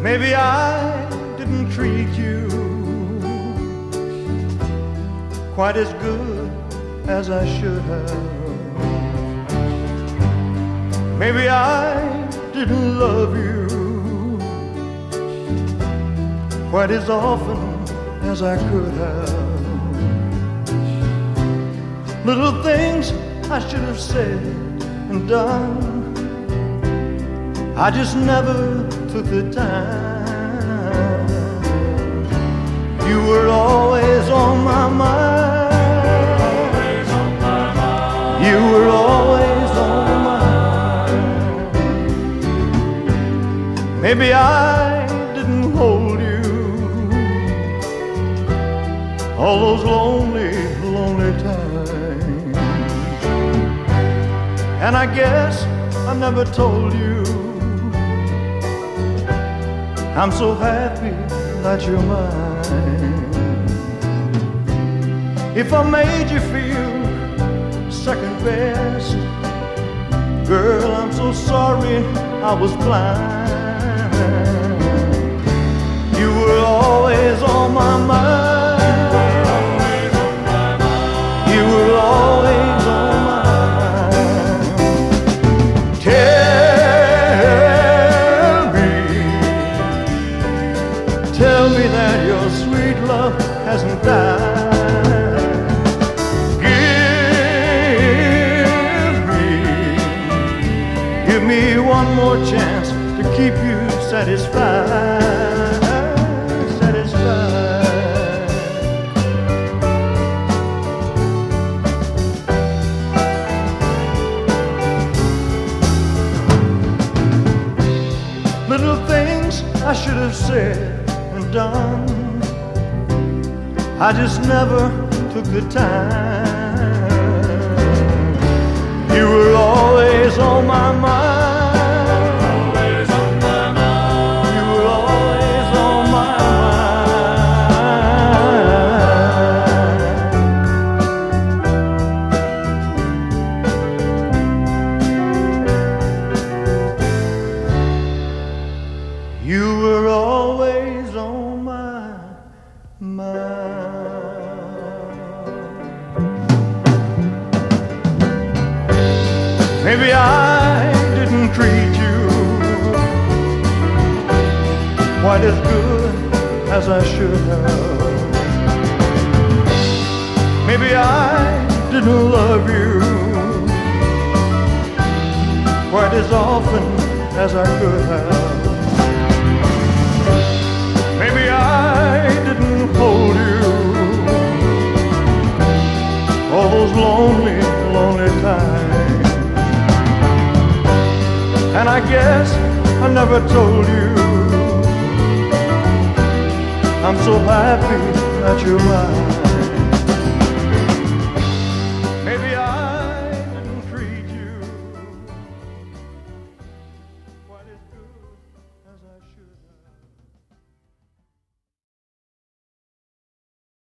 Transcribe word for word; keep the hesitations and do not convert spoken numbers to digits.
Maybe I didn't treat you quite as good as I should have. Maybe I didn't love you quite as often as I could have. Little things I should have said and done, I just never took the time. You were always on my mind. Always on my mind. You were always on my mind. Maybe I didn't hold you all those lonely, lonely times. And I guess I never told you I'm so happy that you're mine. If I made you feel second best, girl, I'm so sorry I was blind. You were always on my mind. You were always on my mind. Tell me, tell me that your sweet love hasn't died. Give me, give me one more chance to keep you satisfied, satisfied. Little things I should have said and done, I just never took the time. You were always on my mind. Always on my mind. You were always on my mind. You were always on my mind. Maybe I didn't treat you quite as good as I should have. Maybe I didn't love you quite as often as I could have. Maybe I didn't hold you all those lonely, lonely times. And I guess I never told you I'm so happy that you're mine.